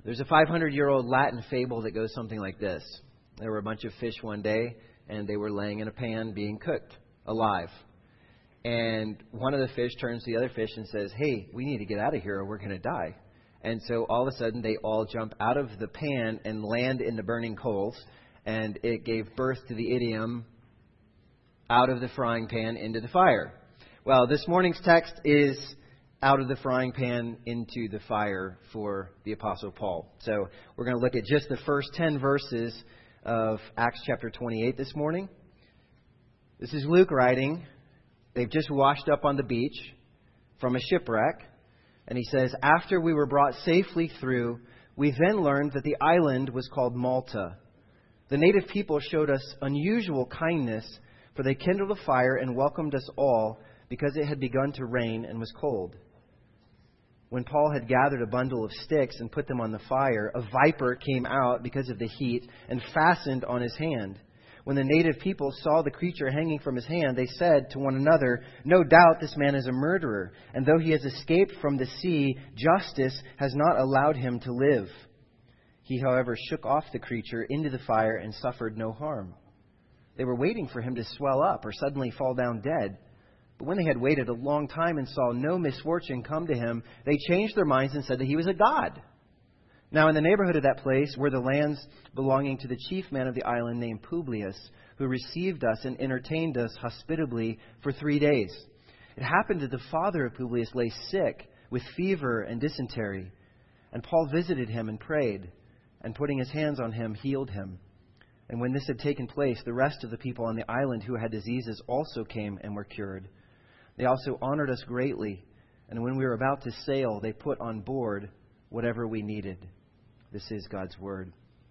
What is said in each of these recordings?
There's a 500-year-old Latin fable that goes something like this. There were a bunch of fish one day, and they were laying in a pan being cooked alive. And one of the fish turns to the other fish and says, "Hey, we need to get out of here or we're going to die." And so all of a sudden they all jump out of the pan and land in the burning coals. And it gave birth to the idiom, out of the frying pan into the fire. Well, this morning's text is out of the frying pan into the fire for the Apostle Paul. So we're going to look at just the first 10 verses of Acts chapter 28 this morning. This is Luke writing. They've just washed up on the beach from a shipwreck. And he says, "After we were brought safely through, we then learned that the island was called Malta. The native people showed us unusual kindness, for they kindled a fire and welcomed us all because it had begun to rain and was cold. When Paul had gathered a bundle of sticks and put them on the fire, a viper came out because of the heat and fastened on his hand. When the native people saw the creature hanging from his hand, they said to one another, 'No doubt this man is a murderer, and though he has escaped from the sea, justice has not allowed him to live.' He, however, shook off the creature into the fire and suffered no harm. They were waiting for him to swell up or suddenly fall down dead. But when they had waited a long time and saw no misfortune come to him, they changed their minds and said that he was a god. Now in the neighborhood of that place were the lands belonging to the chief man of the island named Publius, who received us and entertained us hospitably for 3 days. It happened that the father of Publius lay sick with fever and dysentery. And Paul visited him and prayed, and putting his hands on him, healed him. And when this had taken place, the rest of the people on the island who had diseases also came and were cured. They also honored us greatly, and when we were about to sail, they put on board whatever we needed." This is God's Word.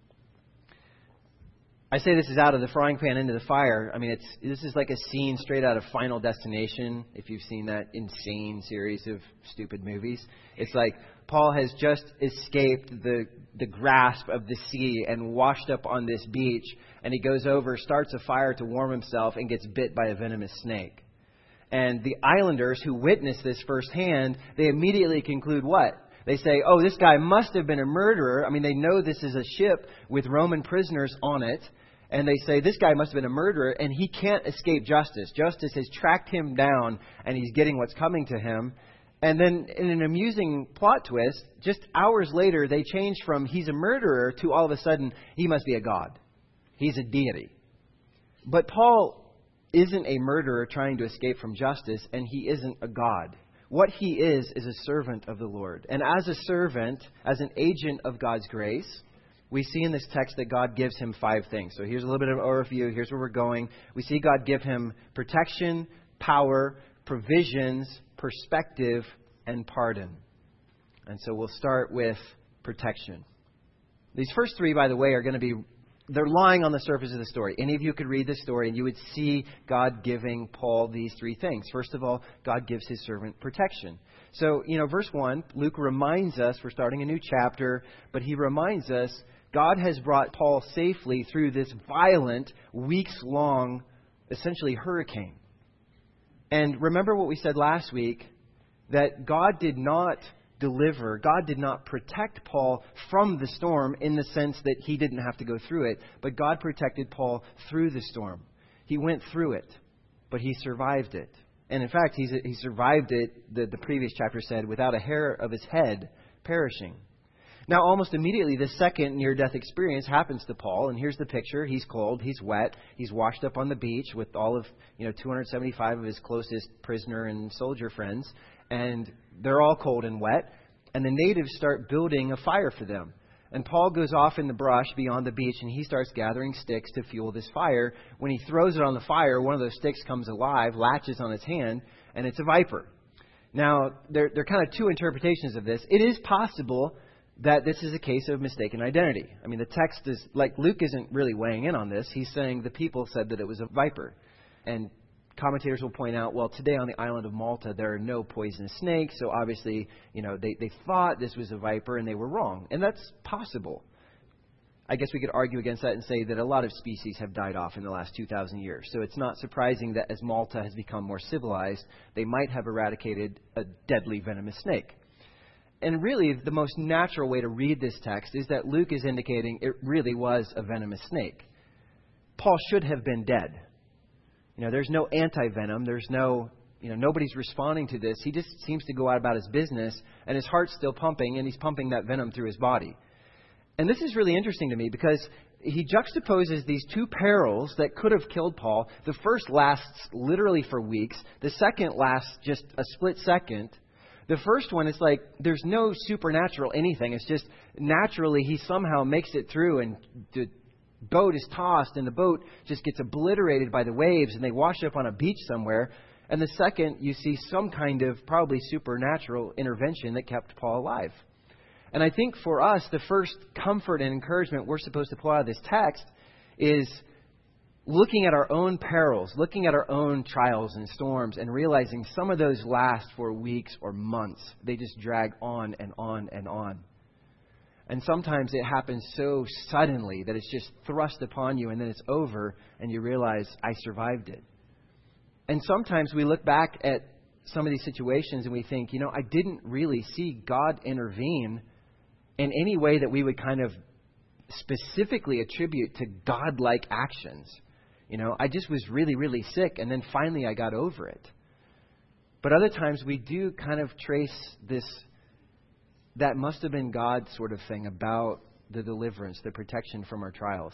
I say this is out of the frying pan into the fire. I mean, this is like a scene straight out of Final Destination, if you've seen that insane series of stupid movies. It's like Paul has just escaped the grasp of the sea and washed up on this beach, and he goes over, starts a fire to warm himself, and gets bit by a venomous snake. And the islanders who witness this firsthand, they immediately conclude what? They say, "Oh, this guy must have been a murderer." I mean, they know this is a ship with Roman prisoners on it. And they say, "This guy must have been a murderer, and he can't escape justice. Justice has tracked him down, and he's getting what's coming to him." And then in an amusing plot twist, just hours later, they change from he's a murderer to all of a sudden, he must be a god. He's a deity. But Paul isn't a murderer trying to escape from justice, and he isn't a god. What he is a servant of the Lord. And as a servant, as an agent of God's grace, we see in this text that God gives him 5 things. So here's a little bit of an overview. Here's where we're going. We see God give him protection, power, provisions, perspective, and pardon. And so we'll start with protection. These first 3, by the way, are going to be, they're lying on the surface of the story. Any of you could read this story and you would see God giving Paul these 3 things. First of all, God gives his servant protection. So, verse 1, Luke reminds us, we're starting a new chapter, but he reminds us God has brought Paul safely through this violent, weeks-long, essentially hurricane. And remember what we said last week, that God did not deliver, God did not protect Paul from the storm in the sense that he didn't have to go through it, but God protected Paul through the storm. He went through it, but he survived it. And in fact, he survived it, the previous chapter said, without a hair of his head perishing. Now, almost immediately, the second near-death experience happens to Paul. And here's the picture. He's cold. He's wet. He's washed up on the beach with all of 275 of his closest prisoner and soldier friends. And they're all cold and wet. And the natives start building a fire for them. And Paul goes off in the brush beyond the beach, and he starts gathering sticks to fuel this fire. When he throws it on the fire, one of those sticks comes alive, latches on his hand, and it's a viper. Now, there are kind of 2 interpretations of this. It is possible that this is a case of mistaken identity. I mean, the text is, like, Luke isn't really weighing in on this. He's saying the people said that it was a viper. And commentators will point out, well, today on the island of Malta, there are no poisonous snakes. So obviously, they thought this was a viper and they were wrong. And that's possible. I guess we could argue against that and say that a lot of species have died off in the last 2,000 years. So it's not surprising that as Malta has become more civilized, they might have eradicated a deadly venomous snake. And really, the most natural way to read this text is that Luke is indicating it really was a venomous snake. Paul should have been dead. There's no anti-venom. There's no, nobody's responding to this. He just seems to go out about his business, and his heart's still pumping, and he's pumping that venom through his body. And this is really interesting to me because he juxtaposes these two perils that could have killed Paul. The first lasts literally for weeks. The second lasts just a split second. The first one is like there's no supernatural anything. It's just naturally he somehow makes it through, and the boat is tossed and the boat just gets obliterated by the waves, and they wash up on a beach somewhere. And the second, you see some kind of probably supernatural intervention that kept Paul alive. And I think for us, the first comfort and encouragement we're supposed to pull out of this text is looking at our own perils, looking at our own trials and storms, and realizing some of those last for weeks or months. They just drag on and on and on. And sometimes it happens so suddenly that it's just thrust upon you, and then it's over, and you realize, I survived it. And sometimes we look back at some of these situations and we think, I didn't really see God intervene in any way that we would kind of specifically attribute to God-like actions. I just was really, really sick, and then finally I got over it. But other times we do kind of trace this, that must have been God sort of thing about the deliverance, the protection from our trials.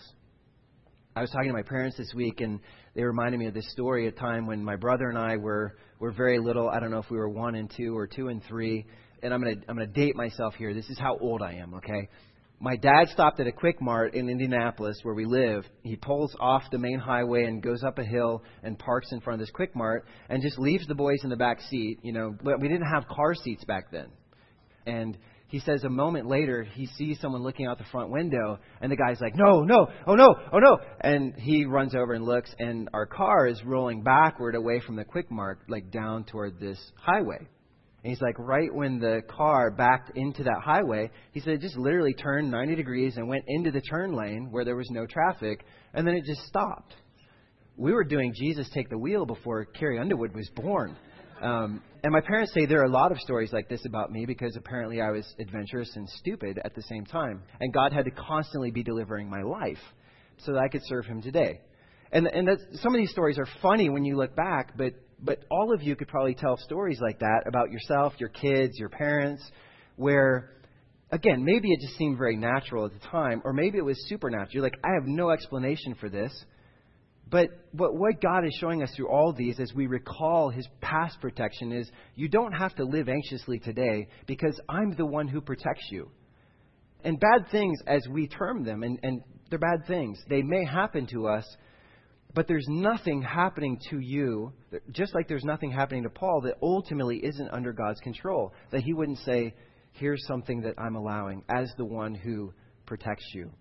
I was talking to my parents this week, and they reminded me of this story, a time when my brother and I were very little. I don't know if we were 1 and 2 or 2 and 3. And I'm gonna date myself here. This is how old I am, okay? My dad stopped at a Quick Mart in Indianapolis where we live. He pulls off the main highway and goes up a hill and parks in front of this Quick Mart and just leaves the boys in the back seat. But we didn't have car seats back then. And he says a moment later, he sees someone looking out the front window, and the guy's like, no, oh no. And he runs over and looks, and our car is rolling backward away from the Quick Mart, like down toward this highway. And he's like, right when the car backed into that highway, he said it just literally turned 90 degrees and went into the turn lane where there was no traffic, and then it just stopped. We were doing Jesus Take the Wheel before Carrie Underwood was born. And my parents say there are a lot of stories like this about me because apparently I was adventurous and stupid at the same time. And God had to constantly be delivering my life so that I could serve Him today. And some of these stories are funny when you look back, but all of you could probably tell stories like that about yourself, your kids, your parents, where, again, maybe it just seemed very natural at the time, or maybe it was supernatural. You're like, I have no explanation for this. But what God is showing us through all these as we recall His past protection is you don't have to live anxiously today because I'm the one who protects you. And bad things, as we term them, and they're bad things, they may happen to us, but there's nothing happening to you, just like there's nothing happening to Paul, that ultimately isn't under God's control. That He wouldn't say, here's something that I'm allowing as the one who protects you.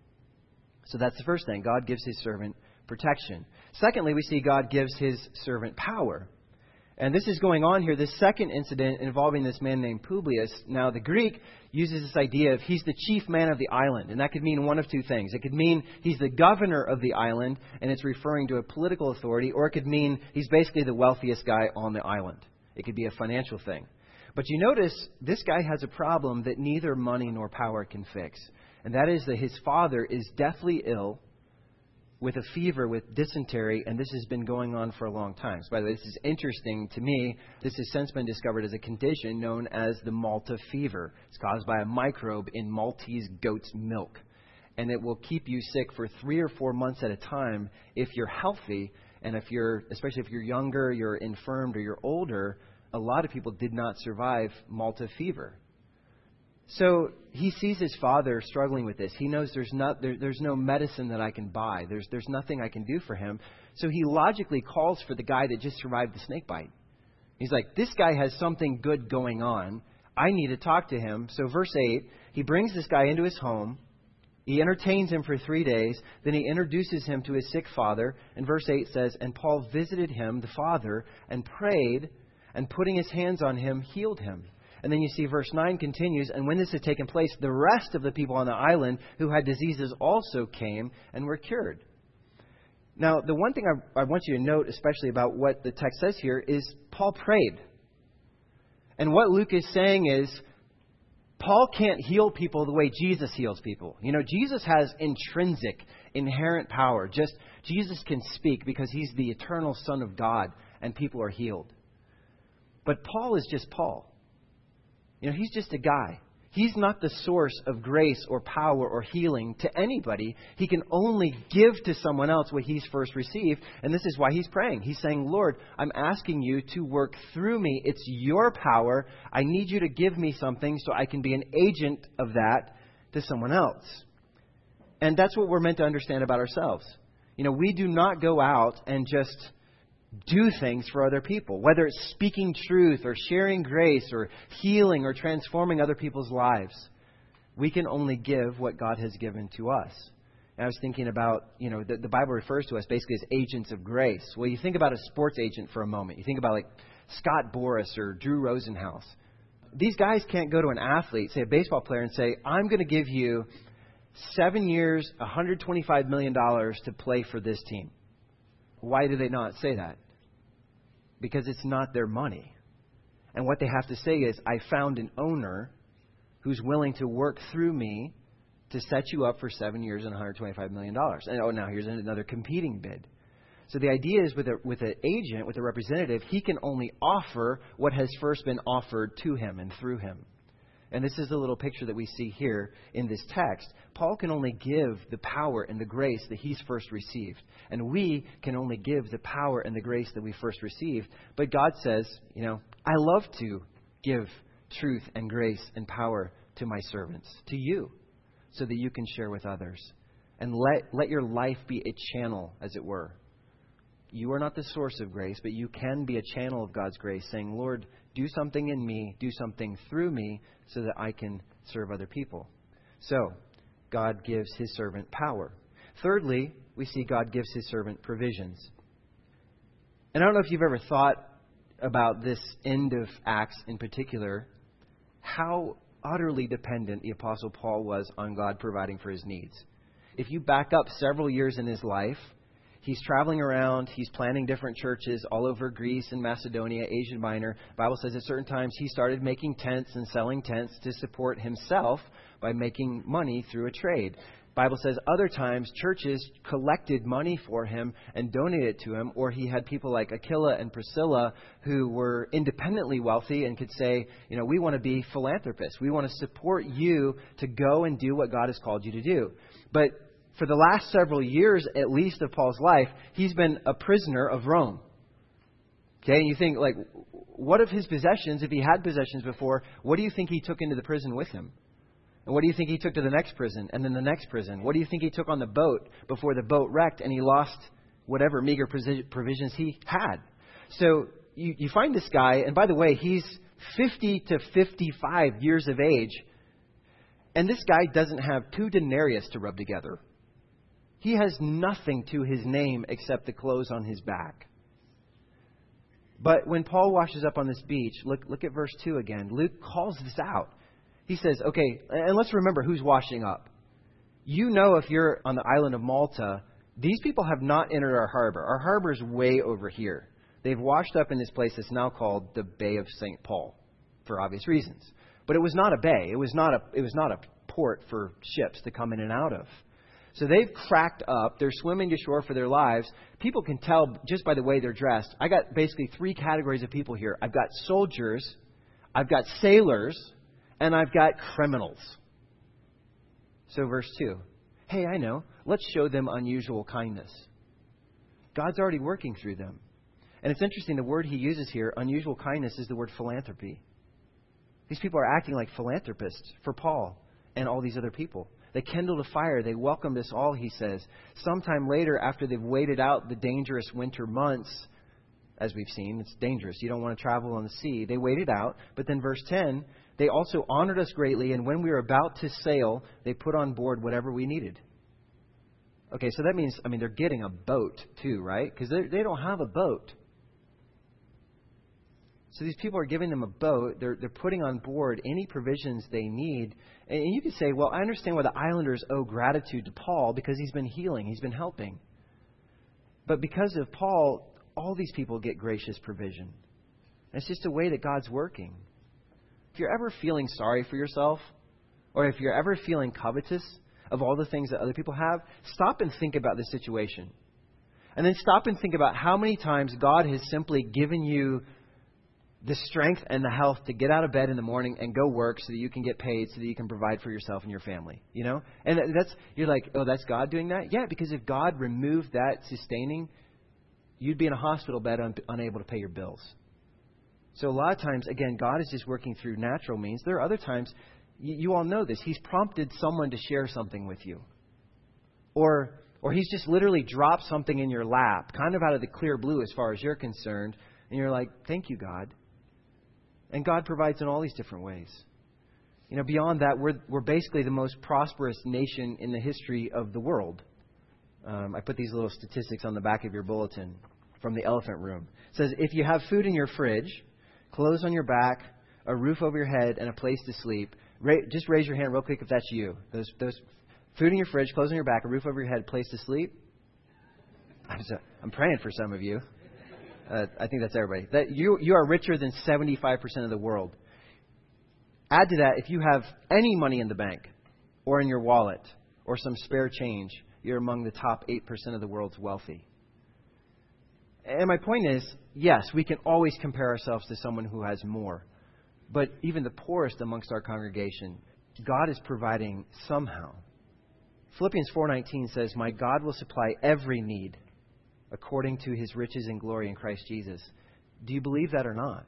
So that's the first thing. God gives His servant protection. Secondly, we see God gives His servant power. And this is going on here, this second incident involving this man named Publius. Now, the Greek uses this idea of he's the chief man of the island. And that could mean one of two things. It could mean he's the governor of the island, and it's referring to a political authority. Or it could mean he's basically the wealthiest guy on the island. It could be a financial thing. But you notice this guy has a problem that neither money nor power can fix. And that is that his father is deathly ill with a fever, with dysentery, and this has been going on for a long time. So by the way, this is interesting to me. This has since been discovered as a condition known as the Malta fever. It's caused by a microbe in Maltese goat's milk. And it will keep you sick for 3 or 4 months at a time if you're healthy. And especially if you're younger, you're infirmed, or you're older, a lot of people did not survive Malta fever. So he sees his father struggling with this. He knows there's no medicine that I can buy. There's nothing I can do for him. So he logically calls for the guy that just survived the snake bite. He's like, this guy has something good going on. I need to talk to him. So verse 8, he brings this guy into his home. He entertains him for 3 days. Then he introduces him to his sick father. And verse 8 says, and Paul visited him, the father, and prayed, and putting his hands on him, healed him. And then you see verse 9 continues, and when this had taken place, the rest of the people on the island who had diseases also came and were cured. Now, the one thing I want you to note, especially about what the text says here, is Paul prayed. And what Luke is saying is, Paul can't heal people the way Jesus heals people. You know, Jesus has intrinsic, inherent power. Just Jesus can speak because he's the eternal Son of God, and people are healed. But Paul is just Paul. You know, he's just a guy. He's not the source of grace or power or healing to anybody. He can only give to someone else what he's first received. And this is why he's praying. He's saying, Lord, I'm asking you to work through me. It's your power. I need you to give me something so I can be an agent of that to someone else. And that's what we're meant to understand about ourselves. You know, we do not go out and just do things for other people, whether it's speaking truth or sharing grace or healing or transforming other people's lives. We can only give what God has given to us. And I was thinking about, you know, the Bible refers to us basically as agents of grace. Well, you think about a sports agent for a moment. You think about like Scott Boras or Drew Rosenhaus. These guys can't go to an athlete, say a baseball player, and say, I'm going to give you 7 years, $125 million to play for this team. Why do they not say that? Because it's not their money. And what they have to say is, I found an owner who's willing to work through me to set you up for 7 years and $125 million. And now here's another competing bid. So the idea is with an agent, with a representative, he can only offer what has first been offered to him and through him. And this is the little picture that we see here in this text. Paul can only give the power and the grace that he's first received. And we can only give the power and the grace that we first received. But God says, you know, I love to give truth and grace and power to my servants, to you, so that you can share with others. And let your life be a channel, as it were. You are not the source of grace, but you can be a channel of God's grace, saying, Lord, do something in me, do something through me, so that I can serve other people. So, God gives his servant power. Thirdly, we see God gives his servant provisions. And I don't know if you've ever thought about this end of Acts in particular, how utterly dependent the Apostle Paul was on God providing for his needs. If you back up several years in his life, he's traveling around. He's planting different churches all over Greece and Macedonia, Asia Minor. The Bible says at certain times he started making tents and selling tents to support himself by making money through a trade. The Bible says other times churches collected money for him and donated it to him, or he had people like Aquila and Priscilla who were independently wealthy and could say, you know, we want to be philanthropists. We want to support you to go and do what God has called you to do. But for the last several years, at least, of Paul's life, he's been a prisoner of Rome. Okay, and you think, like, what of his possessions, if he had possessions before, what do you think he took into the prison with him? And what do you think he took to the next prison and then the next prison? What do you think he took on the boat before the boat wrecked and he lost whatever meager provisions he had? So you find this guy, and by the way, he's 50 to 55 years of age, and this guy doesn't have 2 denarius to rub together. He has nothing to his name except the clothes on his back. But when Paul washes up on this beach, look at verse 2 again. Luke calls this out. He says, okay, and let's remember who's washing up. You know, if you're on the island of Malta, these people have not entered our harbor. Our harbor is way over here. They've washed up in this place that's now called the Bay of St. Paul, for obvious reasons. But it was not a bay. It was not a port for ships to come in and out of. So they've cracked up. They're swimming to shore for their lives. People can tell just by the way they're dressed. I got basically 3 categories of people here. I've got soldiers, I've got sailors, and I've got criminals. So verse 2. Hey, I know. Let's show them unusual kindness. God's already working through them. And it's interesting, the word he uses here, unusual kindness, is the word philanthropy. These people are acting like philanthropists for Paul and all these other people. They kindled a fire. They welcomed us all, he says. Sometime later, after they've waited out the dangerous winter months, as we've seen, it's dangerous. You don't want to travel on the sea. They waited out. But then verse 10, they also honored us greatly, and when we were about to sail, they put on board whatever we needed. Okay, so that means, they're getting a boat too, right? Because they don't have a boat. So these people are giving them a boat. They're putting on board any provisions they need. And you could say, well, I understand why the islanders owe gratitude to Paul because he's been healing. He's been helping. But because of Paul, all these people get gracious provision. And it's just a way that God's working. If you're ever feeling sorry for yourself, or if you're ever feeling covetous of all the things that other people have, stop and think about this situation. And then stop and think about how many times God has simply given you the strength and the health to get out of bed in the morning and go work so that you can get paid, so that you can provide for yourself and your family. You know? And you're like, oh, that's God doing that? Yeah, because if God removed that sustaining, you'd be in a hospital bed unable to pay your bills. So a lot of times, again, God is just working through natural means. There are other times, you all know this, He's prompted someone to share something with you. Or He's just literally dropped something in your lap, kind of out of the clear blue as far as you're concerned. And you're like, thank you, God. And God provides in all these different ways. You know, beyond that, we're basically the most prosperous nation in the history of the world. I put these little statistics on the back of your bulletin from the Elephant Room. It says, if you have food in your fridge, clothes on your back, a roof over your head, and a place to sleep, just raise your hand real quick if that's you. Those food in your fridge, clothes on your back, a roof over your head, place to sleep. I'm praying for some of you. I think that's everybody. That you are richer than 75% of the world. Add to that, if you have any money in the bank or in your wallet or some spare change, you're among the top 8% of the world's wealthy. And my point is, yes, we can always compare ourselves to someone who has more. But even the poorest amongst our congregation, God is providing somehow. Philippians 4:19 says, my God will supply every need according to His riches and glory in Christ Jesus. Do you believe that or not?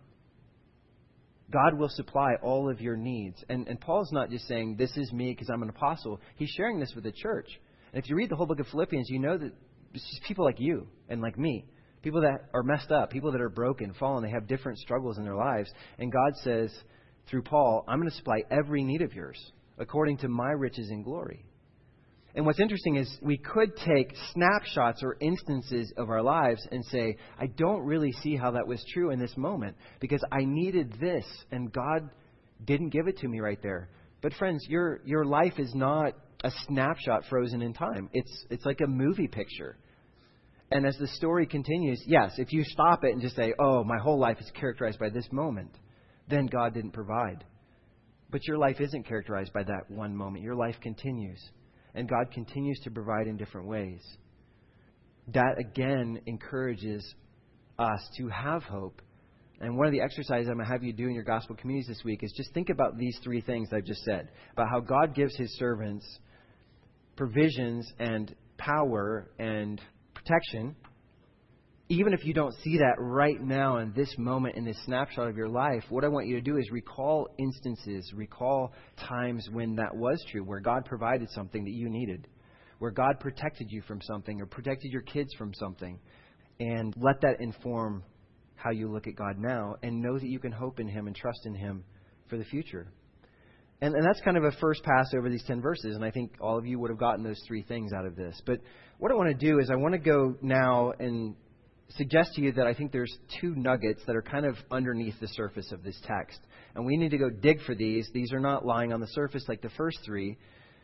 God will supply all of your needs. And Paul's not just saying, this is me because I'm an apostle. He's sharing this with the church. And if you read the whole book of Philippians, you know that it's just people like you and like me. People that are messed up. People that are broken, fallen. They have different struggles in their lives. And God says, through Paul, I'm going to supply every need of yours according to my riches and glory. And what's interesting is we could take snapshots or instances of our lives and say, I don't really see how that was true in this moment because I needed this and God didn't give it to me right there. But friends, your life is not a snapshot frozen in time. It's like a movie picture. And as the story continues, yes, if you stop it and just say, oh, my whole life is characterized by this moment, then God didn't provide. But your life isn't characterized by that one moment. Your life continues. And God continues to provide in different ways. That, again, encourages us to have hope. And one of the exercises I'm going to have you do in your gospel communities this week is just think about these three things I've just said. About how God gives His servants provisions and power and protection. Even if you don't see that right now in this moment, in this snapshot of your life, what I want you to do is recall instances, recall times when that was true, where God provided something that you needed, where God protected you from something or protected your kids from something, and let that inform how you look at God now and know that you can hope in Him and trust in Him for the future. And that's kind of a first pass over these 10 verses, and I think all of you would have gotten those three things out of this. But what I want to do is I want to go now and suggest to you that I think there's two nuggets that are kind of underneath the surface of this text. And we need to go dig for these. These are not lying on the surface like the first three.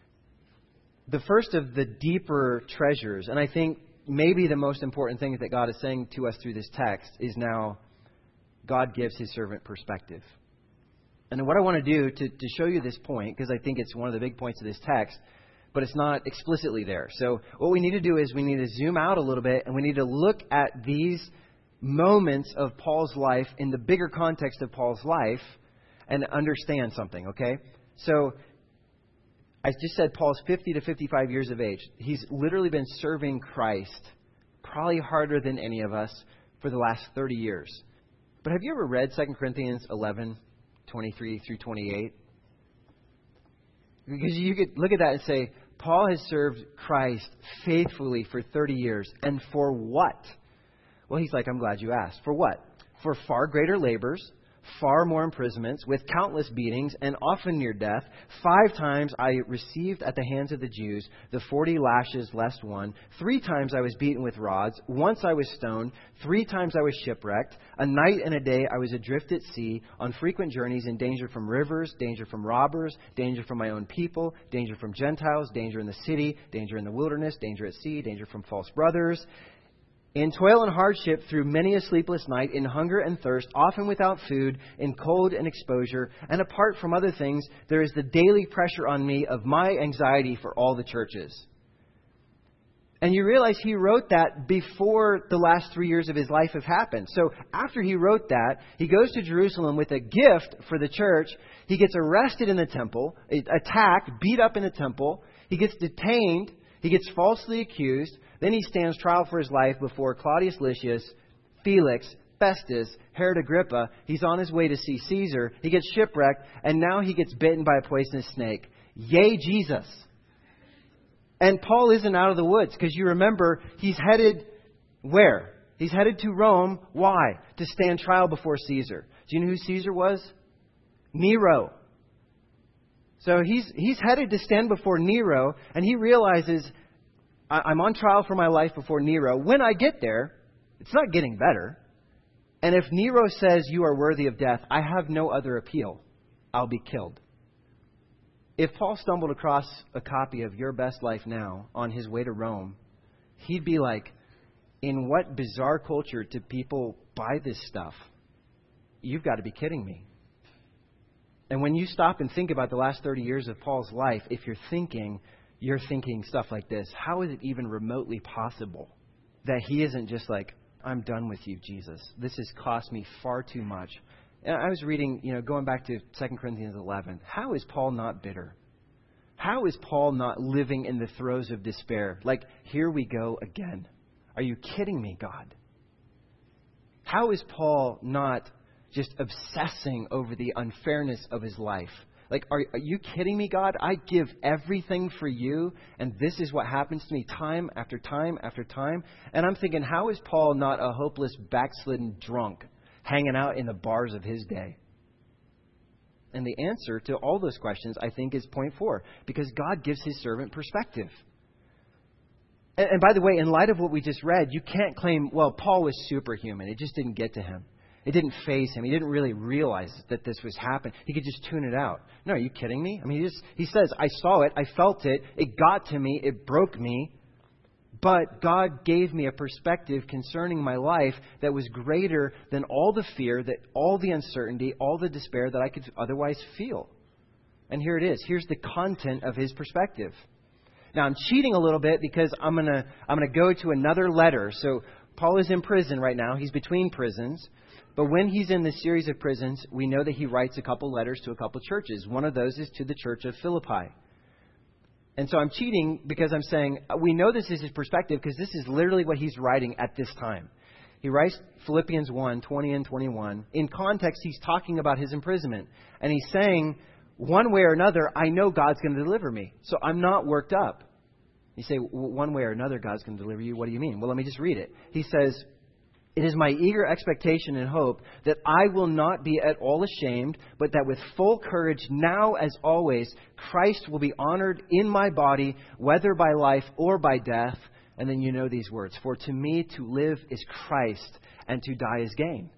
The first of the deeper treasures, and I think maybe the most important thing that God is saying to us through this text, is now God gives His servant perspective. And what I want to do to show you this point, because I think it's one of the big points of this text, but it's not explicitly there. So what we need to do is we need to zoom out a little bit and we need to look at these moments of Paul's life in the bigger context of Paul's life and understand something, okay? So I just said Paul's 50 to 55 years of age. He's literally been serving Christ probably harder than any of us for the last 30 years. But have you ever read 2 Corinthians 11, 23 through 28? Because you could look at that and say, Paul has served Christ faithfully for 30 years. And for what? Well, he's like, I'm glad you asked. For what? For far greater labors, far more imprisonments, with countless beatings, and often near death. 5 times I received at the hands of the Jews the 40 lashes less one. 3 times I was beaten with rods. Once I was stoned. 3 times I was shipwrecked. A night and a day I was adrift at sea, on frequent journeys, in danger from rivers, danger from robbers, danger from my own people, danger from Gentiles, danger in the city, danger in the wilderness, danger at sea, danger from false brothers, In toil and hardship, through many a sleepless night, in hunger and thirst, often without food, in cold and exposure, and apart from other things, there is the daily pressure on me of my anxiety for all the churches. And you realize he wrote that before the last 3 years of his life have happened. So after he wrote that, he goes to Jerusalem with a gift for the church. He gets arrested in the temple, attacked, beat up in the temple. He gets detained. He gets falsely accused. Then he stands trial for his life before Claudius Lysias, Felix, Festus, Herod Agrippa. He's on his way to see Caesar. He gets shipwrecked, and now he gets bitten by a poisonous snake. Yay, Jesus! And Paul isn't out of the woods, because you remember, he's headed where? He's headed to Rome. Why? To stand trial before Caesar. Do you know who Caesar was? Nero. So he's headed to stand before Nero, and he realizes, I'm on trial for my life before Nero. When I get there, it's not getting better. And if Nero says you are worthy of death, I have no other appeal. I'll be killed. If Paul stumbled across a copy of Your Best Life Now on his way to Rome, he'd be like, in what bizarre culture do people buy this stuff? You've got to be kidding me. And when you stop and think about the last 30 years of Paul's life, if you're thinking stuff like this, how is it even remotely possible that he isn't just like, I'm done with you, Jesus. This has cost me far too much. And I was reading, going back to 2 Corinthians 11. How is Paul not bitter? How is Paul not living in the throes of despair? Like, here we go again. Are you kidding me, God? How is Paul not just obsessing over the unfairness of his life? Like, are you kidding me, God? I give everything for you, and this is what happens to me time after time after time. And I'm thinking, how is Paul not a hopeless, backslidden drunk hanging out in the bars of his day? And the answer to all those questions, I think, is point 4. Because God gives his servant perspective. And by the way, in light of what we just read, you can't claim, well, Paul was superhuman. It just didn't get to him. It didn't faze him. He didn't really realize that this was happening. He could just tune it out. No, are you kidding me? I mean, he says, I saw it. I felt it. It got to me. It broke me. But God gave me a perspective concerning my life that was greater than all the fear, that all the uncertainty, all the despair that I could otherwise feel. And here it is. Here's the content of his perspective. Now, I'm cheating a little bit because I'm gonna go to another letter. So Paul is in prison right now. He's between prisons. But when he's in this series of prisons, we know that he writes a couple letters to a couple churches. One of those is to the church of Philippi. And so I'm cheating because I'm saying we know this is his perspective because this is literally what he's writing at this time. He writes Philippians 1, 20 and 21. In context, he's talking about his imprisonment. And he's saying, one way or another, I know God's going to deliver me. So I'm not worked up. You say, one way or another, God's going to deliver you. What do you mean? Well, let me just read it. He says, it is my eager expectation and hope that I will not be at all ashamed, but that with full courage, now as always, Christ will be honored in my body, whether by life or by death. And then you know these words. For to me to live is Christ, and to die is gain.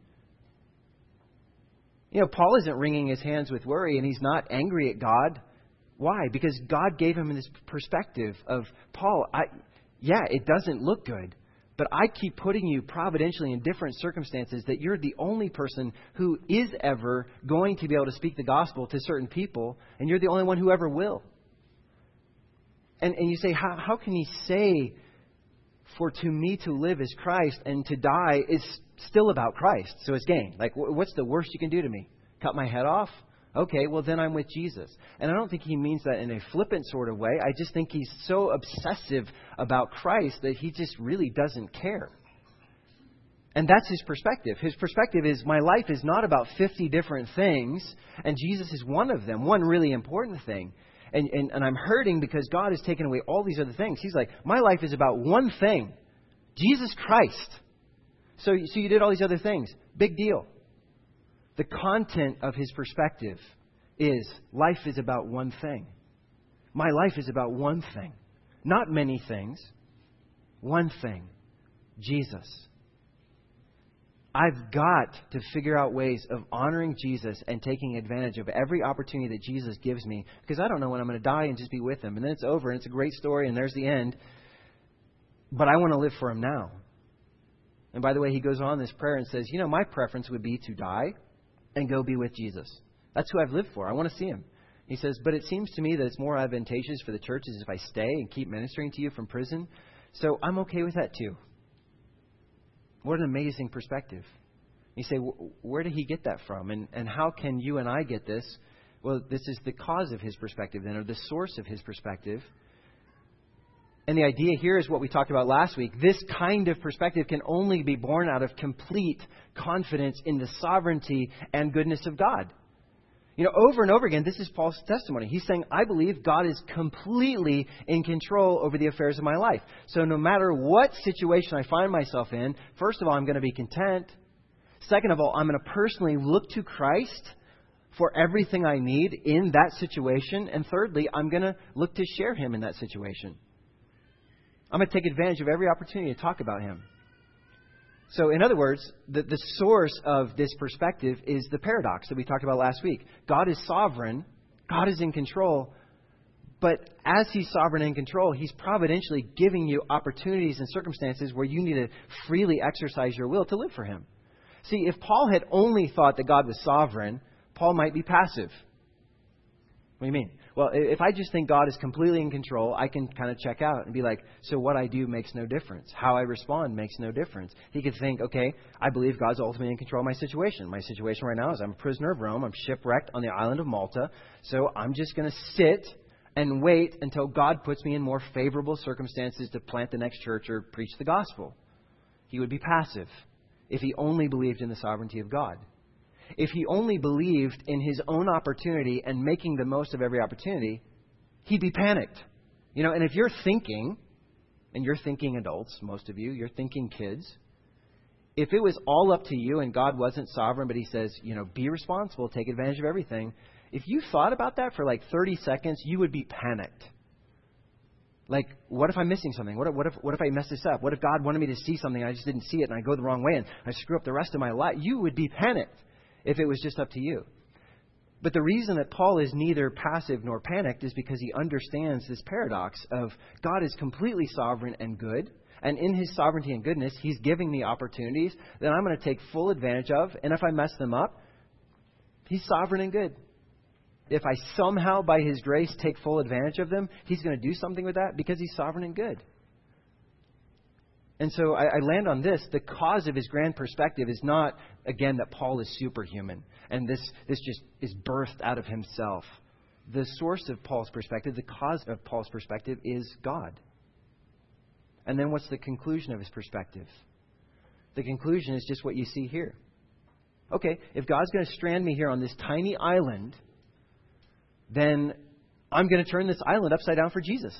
Paul isn't wringing his hands with worry, and he's not angry at God. Why? Because God gave him this perspective of, Paul, it doesn't look good. But I keep putting you providentially in different circumstances that you're the only person who is ever going to be able to speak the gospel to certain people. And you're the only one who ever will. And you say, how can he say, for to me to live is Christ and to die is still about Christ? So it's gain. Like, what's the worst you can do to me? Cut my head off? Okay, well, then I'm with Jesus. And I don't think he means that in a flippant sort of way. I just think he's so obsessive about Christ that he just really doesn't care. And that's his perspective. His perspective is, my life is not about 50 different things, and Jesus is one of them, one really important thing. And I'm hurting because God has taken away all these other things. He's like, my life is about one thing, Jesus Christ. So you did all these other things. Big deal. The content of his perspective is life is about one thing. My life is about one thing. Not many things. One thing. Jesus. I've got to figure out ways of honoring Jesus and taking advantage of every opportunity that Jesus gives me, because I don't know when I'm going to die and just be with him. And then it's over and it's a great story and there's the end. But I want to live for him now. And by the way, he goes on in this prayer and says, my preference would be to die and go be with Jesus. That's who I've lived for. I want to see him. He says, but it seems to me that it's more advantageous for the churches if I stay and keep ministering to you from prison. So I'm okay with that too. What an amazing perspective. You say, where did he get that from? And how can you and I get this? Well, this is the cause of his perspective then, or the source of his perspective. And the idea here is what we talked about last week. This kind of perspective can only be born out of complete confidence in the sovereignty and goodness of God. Over and over again, this is Paul's testimony. He's saying, I believe God is completely in control over the affairs of my life. So no matter what situation I find myself in, first of all, I'm going to be content. Second of all, I'm going to personally look to Christ for everything I need in that situation. And thirdly, I'm going to look to share him in that situation. I'm going to take advantage of every opportunity to talk about him. So in other words, the source of this perspective is the paradox that we talked about last week. God is sovereign. God is in control. But as he's sovereign and in control, he's providentially giving you opportunities and circumstances where you need to freely exercise your will to live for him. See, if Paul had only thought that God was sovereign, Paul might be passive. What do you mean? Well, if I just think God is completely in control, I can kind of check out and be like, so what I do makes no difference. How I respond makes no difference. He could think, okay, I believe God's ultimately in control of my situation. My situation right now is I'm a prisoner of Rome. I'm shipwrecked on the island of Malta. So I'm just going to sit and wait until God puts me in more favorable circumstances to plant the next church or preach the gospel. He would be passive if he only believed in the sovereignty of God. If he only believed in his own opportunity and making the most of every opportunity, he'd be panicked. And if you're thinking, and you're thinking adults, most of you, you're thinking kids, if it was all up to you and God wasn't sovereign, but he says, be responsible, take advantage of everything, if you thought about that for like 30 seconds, you would be panicked. Like, what if I'm missing something? What if I mess this up? What if God wanted me to see something and I just didn't see it and I go the wrong way and I screw up the rest of my life? You would be panicked if it was just up to you. But the reason that Paul is neither passive nor panicked is because he understands this paradox of God is completely sovereign and good. And in his sovereignty and goodness, he's giving me opportunities that I'm going to take full advantage of. And if I mess them up, he's sovereign and good. If I somehow, by his grace, take full advantage of them, he's going to do something with that because he's sovereign and good. And so I land on this. The cause of his grand perspective is not, again, that Paul is superhuman and this just is birthed out of himself. The source of Paul's perspective, the cause of Paul's perspective is God. And then what's the conclusion of his perspective? The conclusion is just what you see here. Okay, if God's going to strand me here on this tiny island, then I'm going to turn this island upside down for Jesus.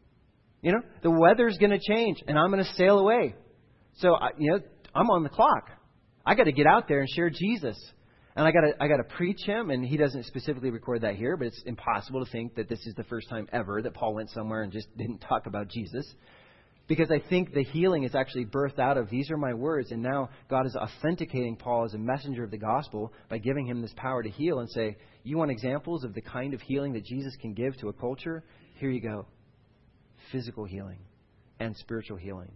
The weather's going to change and I'm going to sail away. So, I'm on the clock. I got to get out there and share Jesus. And I got to preach him. And he doesn't specifically record that here, but it's impossible to think that this is the first time ever that Paul went somewhere and just didn't talk about Jesus. Because I think the healing is actually birthed out of, these are my words. And now God is authenticating Paul as a messenger of the gospel by giving him this power to heal and say, you want examples of the kind of healing that Jesus can give to a culture? Here you go. Physical healing and spiritual healing.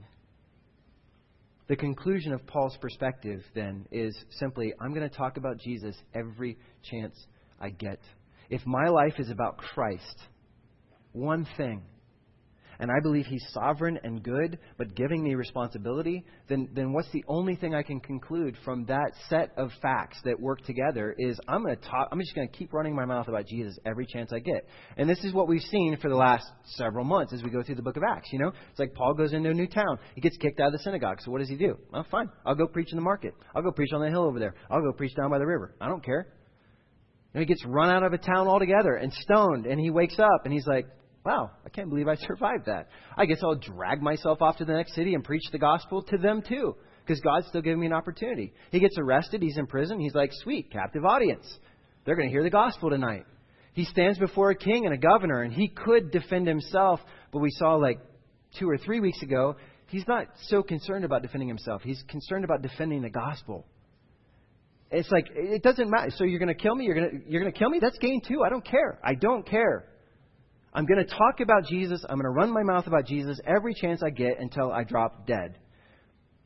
The conclusion of Paul's perspective then is simply, I'm going to talk about Jesus every chance I get. If my life is about Christ, one thing, and I believe he's sovereign and good, but giving me responsibility, then what's the only thing I can conclude from that set of facts that work together is I'm just going to keep running my mouth about Jesus every chance I get. And this is what we've seen for the last several months as we go through the book of Acts. It's like Paul goes into a new town. He gets kicked out of the synagogue. So what does he do? Well, fine. I'll go preach in the market. I'll go preach on the hill over there. I'll go preach down by the river. I don't care. And he gets run out of a town altogether and stoned. And he wakes up and he's like, wow, I can't believe I survived that. I guess I'll drag myself off to the next city and preach the gospel to them too, because God's still giving me an opportunity. He gets arrested. He's in prison. He's like, sweet, captive audience. They're going to hear the gospel tonight. He stands before a king and a governor, and he could defend himself, but we saw like 2 or 3 weeks ago, he's not so concerned about defending himself. He's concerned about defending the gospel. It's like, it doesn't matter. So you're going to kill me? You're going to kill me? That's gain too. I don't care. I don't care. I'm going to talk about Jesus. I'm going to run my mouth about Jesus every chance I get until I drop dead.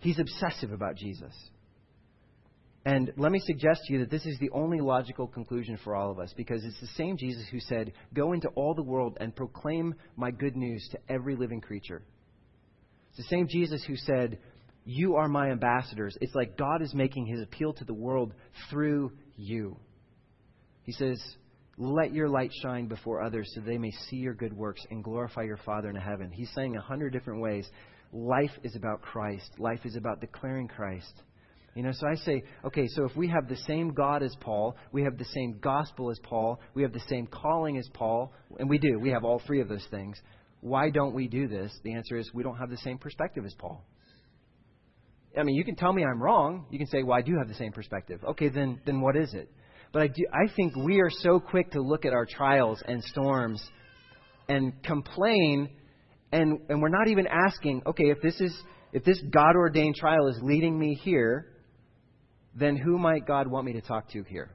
He's obsessive about Jesus. And let me suggest to you that this is the only logical conclusion for all of us, because it's the same Jesus who said, "Go into all the world and proclaim my good news to every living creature." It's the same Jesus who said, "You are my ambassadors." It's like God is making his appeal to the world through you. He says, "Let your light shine before others so they may see your good works and glorify your Father in heaven." He's saying 100 different ways, life is about Christ. Life is about declaring Christ. So I say, okay, so if we have the same God as Paul, we have the same gospel as Paul, we have the same calling as Paul, and we do. We have all three of those things. Why don't we do this? The answer is we don't have the same perspective as Paul. I mean, you can tell me I'm wrong. You can say, well, I do have the same perspective. Okay, then what is it? But I think we are so quick to look at our trials and storms and complain, and we're not even asking, okay, if this God-ordained trial is leading me here, then who might God want me to talk to here?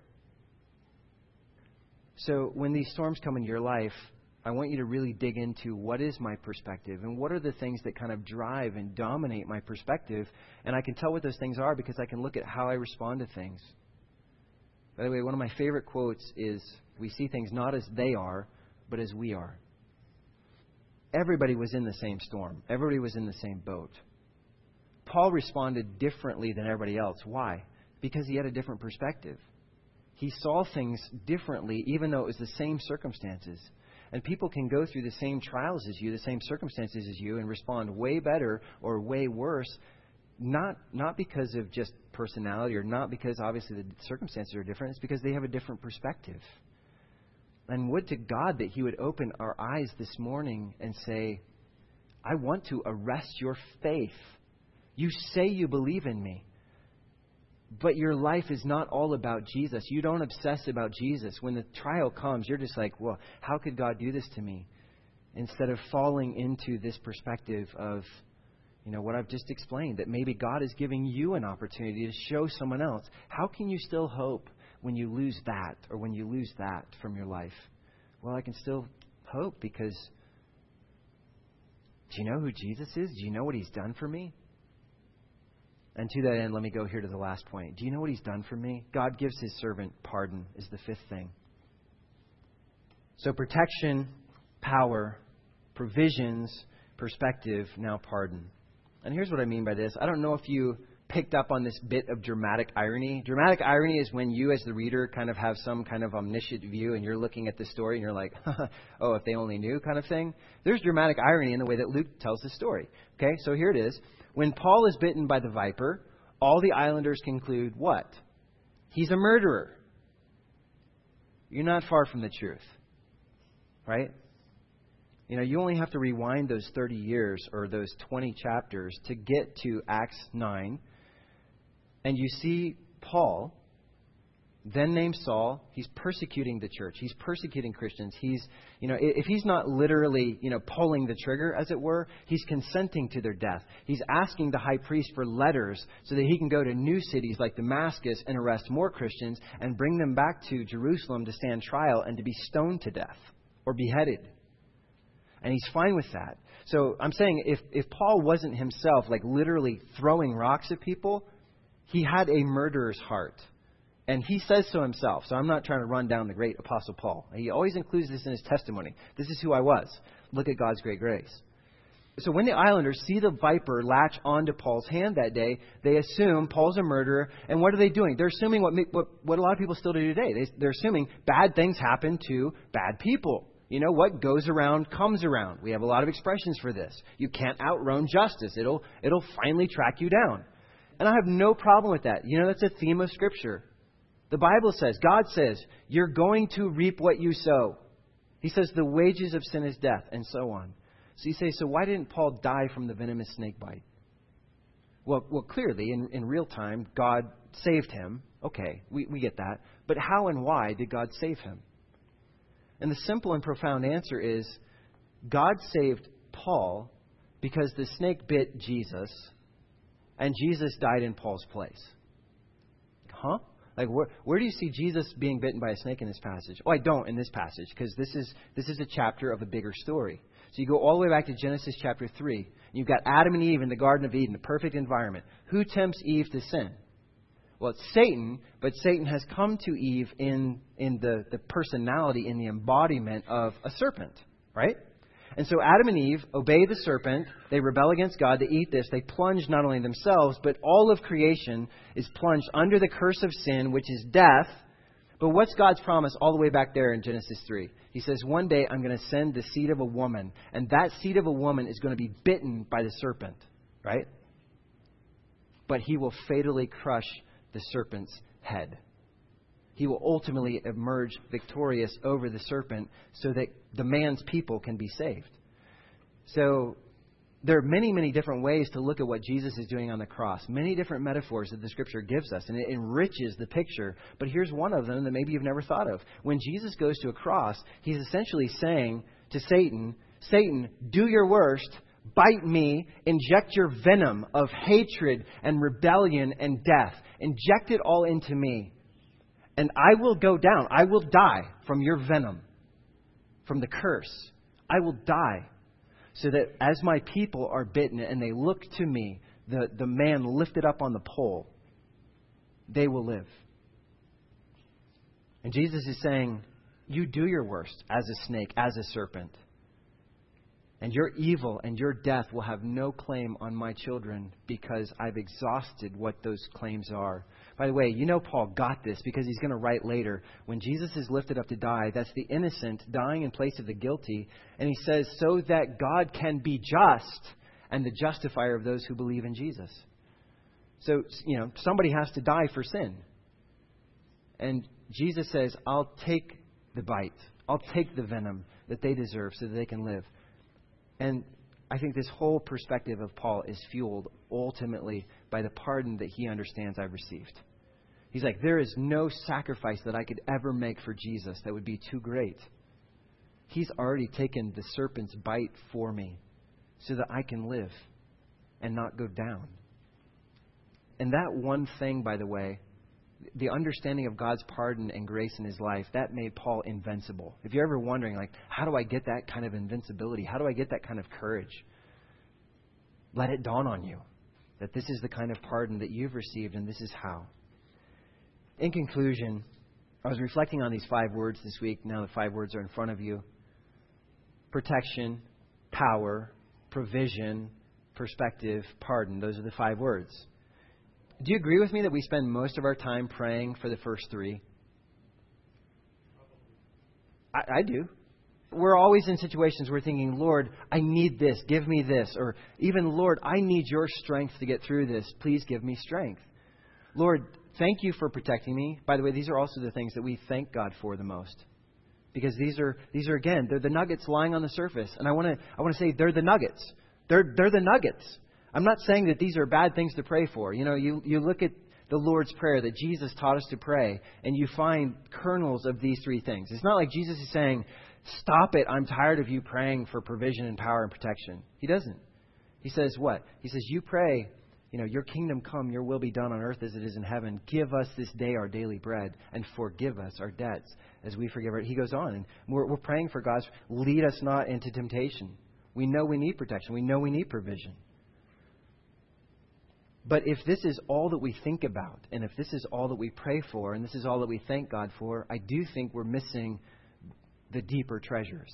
So when these storms come into your life, I want you to really dig into what is my perspective and what are the things that kind of drive and dominate my perspective. And I can tell what those things are because I can look at how I respond to things. By the way, one of my favorite quotes is, "We see things not as they are, but as we are." Everybody was in the same storm. Everybody was in the same boat. Paul responded differently than everybody else. Why? Because he had a different perspective. He saw things differently, even though it was the same circumstances. And people can go through the same trials as you, the same circumstances as you, and respond way better or way worse, not because of just personality or not because obviously the circumstances are different. It's because they have a different perspective. And would to God that he would open our eyes this morning and say, "I want to arrest your faith. You say you believe in me, but your life is not all about Jesus. You don't obsess about Jesus. When the trial comes, you're just like, well, how could God do this to me?" Instead of falling into this perspective of, what I've just explained, that maybe God is giving you an opportunity to show someone else. How can you still hope when you lose that or when you lose that from your life? Well, I can still hope because do you know who Jesus is? Do you know what he's done for me? And to that end, let me go here to the last point. Do you know what he's done for me? God gives his servant pardon is the fifth thing. So protection, power, provisions, perspective, now pardon. And here's what I mean by this. I don't know if you picked up on this bit of dramatic irony. Dramatic irony is when you as the reader kind of have some kind of omniscient view and you're looking at the story and you're like, oh, if they only knew kind of thing. There's dramatic irony in the way that Luke tells the story. Okay, so here it is. When Paul is bitten by the viper, all the islanders conclude what? He's a murderer. You're not far from the truth. Right? You only have to rewind those 30 years or those 20 chapters to get to Acts 9. And you see Paul, then named Saul, he's persecuting the church. He's persecuting Christians. He's, if he's not literally, pulling the trigger, as it were, he's consenting to their death. He's asking the high priest for letters so that he can go to new cities like Damascus and arrest more Christians and bring them back to Jerusalem to stand trial and to be stoned to death or beheaded. And he's fine with that. So I'm saying if Paul wasn't himself like literally throwing rocks at people, he had a murderer's heart. And he says so himself. So I'm not trying to run down the great Apostle Paul. He always includes this in his testimony. This is who I was. Look at God's great grace. So when the islanders see the viper latch onto Paul's hand that day, they assume Paul's a murderer. And what are they doing? They're assuming what a lot of people still do today. They're assuming bad things happen to bad people. What goes around comes around. We have a lot of expressions for this. You can't outrun justice. It'll finally track you down. And I have no problem with that. That's a theme of Scripture. The Bible says, God says, you're going to reap what you sow. He says the wages of sin is death, and so on. So you say, so why didn't Paul die from the venomous snake bite? Well, clearly, in real time, God saved him. Okay, we get that. But how and why did God save him? And the simple and profound answer is, God saved Paul because the snake bit Jesus, and Jesus died in Paul's place. Huh? Like, where do you see Jesus being bitten by a snake in this passage? Oh, I don't in this passage, because this is a chapter of a bigger story. So you go all the way back to Genesis chapter 3. You've got Adam and Eve in the Garden of Eden, the perfect environment. Who tempts Eve to sin? Well, it's Satan, but Satan has come to Eve in the personality, in the embodiment of a serpent, right? And so Adam and Eve obey the serpent. They rebel against God. They eat this. They plunge not only themselves, but all of creation is plunged under the curse of sin, which is death. But what's God's promise all the way back there in Genesis 3? He says, one day I'm going to send the seed of a woman, and that seed of a woman is going to be bitten by the serpent, right? But he will fatally crush the serpent's head. He will ultimately emerge victorious over the serpent so that the man's people can be saved. So there are many, many different ways to look at what Jesus is doing on the cross. Many different metaphors that the Scripture gives us, and it enriches the picture. But here's one of them that maybe you've never thought of. When Jesus goes to a cross, he's essentially saying to Satan, Satan, do your worst, bite me, inject your venom of hatred and rebellion and death. Inject it all into me. And I will go down. I will die from your venom, from the curse. I will die. So that as my people are bitten and they look to me, the man lifted up on the pole, they will live. And Jesus is saying, you do your worst as a snake, as a serpent. And your evil and your death will have no claim on my children because I've exhausted what those claims are. By the way, you know Paul got this because he's going to write later. When Jesus is lifted up to die, that's the innocent dying in place of the guilty. And he says, so that God can be just and the justifier of those who believe in Jesus. So, somebody has to die for sin. And Jesus says, I'll take the bite. I'll take the venom that they deserve so that they can live. And I think this whole perspective of Paul is fueled ultimately by the pardon that he understands I've received. He's like, there is no sacrifice that I could ever make for Jesus that would be too great. He's already taken the serpent's bite for me so that I can live and not go down. And that one thing, by the way, the understanding of God's pardon and grace in his life, that made Paul invincible. If you're ever wondering, how do I get that kind of invincibility? How do I get that kind of courage? Let it dawn on you that this is the kind of pardon that you've received, and this is how. In conclusion, I was reflecting on these 5 words this week. Now the 5 words are in front of you. Protection, power, provision, perspective, pardon. Those are the 5 words. Do you agree with me that we spend most of our time praying for the first 3? I do. We're always in situations where we're thinking, Lord, I need this. Give me this. Or even, Lord, I need your strength to get through this. Please give me strength. Lord, thank you for protecting me. By the way, these are also the things that we thank God for the most. Because these are again, they're the nuggets lying on the surface. And I want to say they're the nuggets. They're the nuggets. I'm not saying that these are bad things to pray for. You look at the Lord's Prayer that Jesus taught us to pray, and you find kernels of these 3 things. It's not like Jesus is saying, stop it, I'm tired of you praying for provision and power and protection. He doesn't. He says what? He says, you pray, your kingdom come, your will be done on earth as it is in heaven. Give us this day our daily bread and forgive us our debts as we forgive our... He goes on, and we're praying for God's, lead us not into temptation. We know we need protection. We know we need provision. But if this is all that we think about, and if this is all that we pray for, and this is all that we thank God for, I do think we're missing the deeper treasures.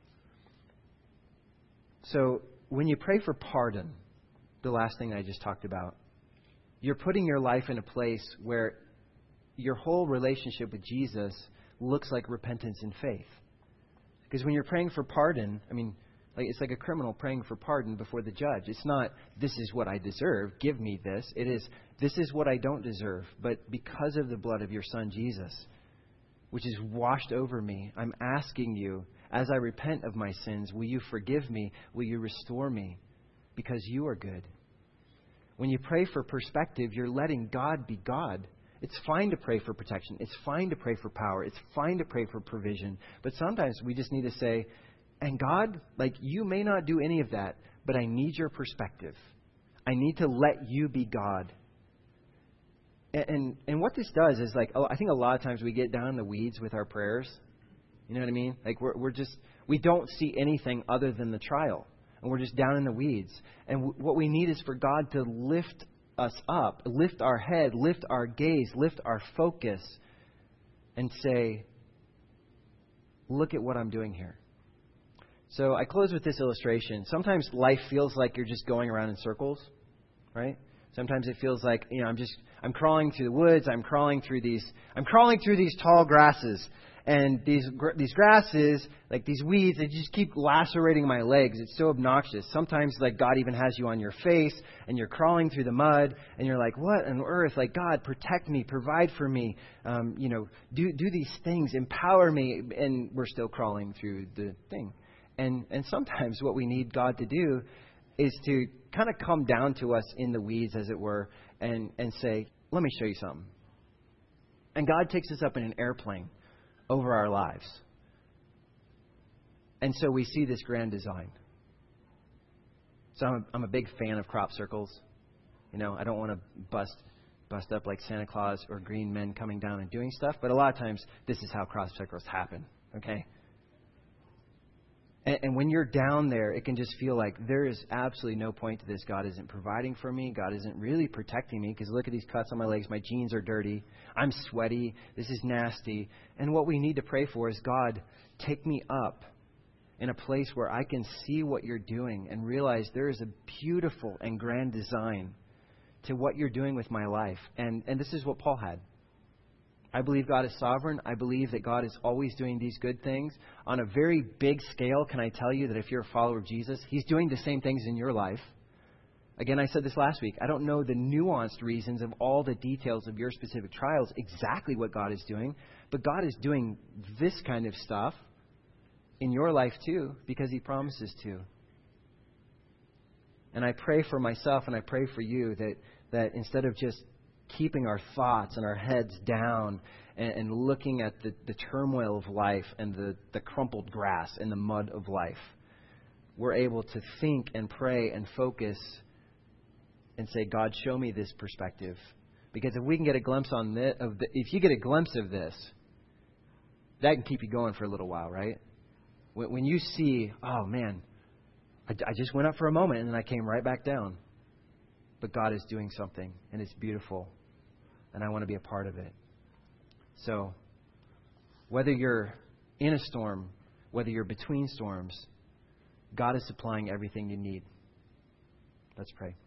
So when you pray for pardon, the last thing I just talked about, you're putting your life in a place where your whole relationship with Jesus looks like repentance and faith. Because when you're praying for pardon, it's like a criminal praying for pardon before the judge. It's not, this is what I deserve, give me this. It is, this is what I don't deserve. But because of the blood of your Son, Jesus, which is washed over me, I'm asking you, as I repent of my sins, will you forgive me? Will you restore me? Because you are good. When you pray for perspective, you're letting God be God. It's fine to pray for protection. It's fine to pray for power. It's fine to pray for provision. But sometimes we just need to say, and God, you may not do any of that, but I need your perspective. I need to let you be God. And what this does is I think a lot of times we get down in the weeds with our prayers. You know what I mean? we don't see anything other than the trial. And we're just down in the weeds. And what we need is for God to lift us up, lift our head, lift our gaze, lift our focus, and say, look at what I'm doing here. So I close with this illustration. Sometimes life feels like you're just going around in circles, right? Sometimes it feels like, I'm crawling through the woods, I'm crawling through these tall grasses. And these grasses, like these weeds, they just keep lacerating my legs. It's so obnoxious. Sometimes, like, God even has you on your face, and you're crawling through the mud, and you're like, what on earth? Like, God, protect me, provide for me, do these things, empower me, and we're still crawling through the thing. And sometimes what we need God to do is to kind of come down to us in the weeds, as it were, and say, let me show you something. And God takes us up in an airplane over our lives. And so we see this grand design. So I'm a big fan of crop circles. I don't want to bust up like Santa Claus or green men coming down and doing stuff, but a lot of times this is how crop circles happen, okay? And when you're down there, it can just feel like there is absolutely no point to this. God isn't providing for me. God isn't really protecting me, because look at these cuts on my legs. My jeans are dirty. I'm sweaty. This is nasty. And what we need to pray for is, God, take me up in a place where I can see what you're doing and realize there is a beautiful and grand design to what you're doing with my life. And this is what Paul had. I believe God is sovereign. I believe that God is always doing these good things. On a very big scale, can I tell you that if you're a follower of Jesus, He's doing the same things in your life. Again, I said this last week. I don't know the nuanced reasons of all the details of your specific trials, exactly what God is doing. But God is doing this kind of stuff in your life too, because He promises to. And I pray for myself and I pray for you that instead of just keeping our thoughts and our heads down and looking at the turmoil of life and the crumpled grass and the mud of life, we're able to think and pray and focus and say, God, show me this perspective. Because if we can get a glimpse if you get a glimpse of this, that can keep you going for a little while, right? When you see, oh man, I just went up for a moment and then I came right back down. But God is doing something, and it's beautiful, and I want to be a part of it. So, whether you're in a storm, whether you're between storms, God is supplying everything you need. Let's pray.